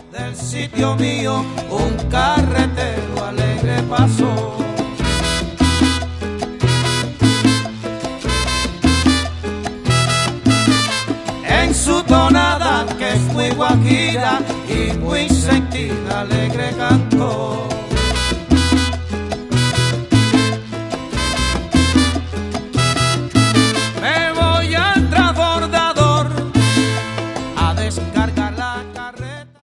del sitio mío un carretero alegre pasó. En su tonada que es muy guajira y muy sentida, alegre canción.